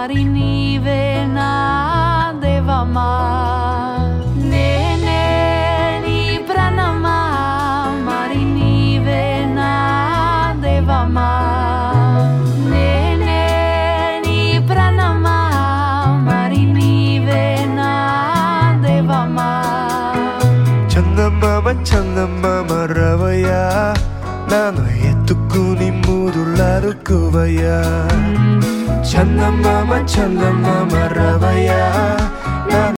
మరి నీవే నా దేవమా నేనే నీ ప్రాణమా మరి నీవే నా దేవమా నేనే నీ ప్రాణమా మరి నీవే నా దేవమా చందమామ చందమామ రవయ్యా నాను ఎత్తుకుని ముదులాడుకోవయ్యా చందమామ చందమామ రవయ్యా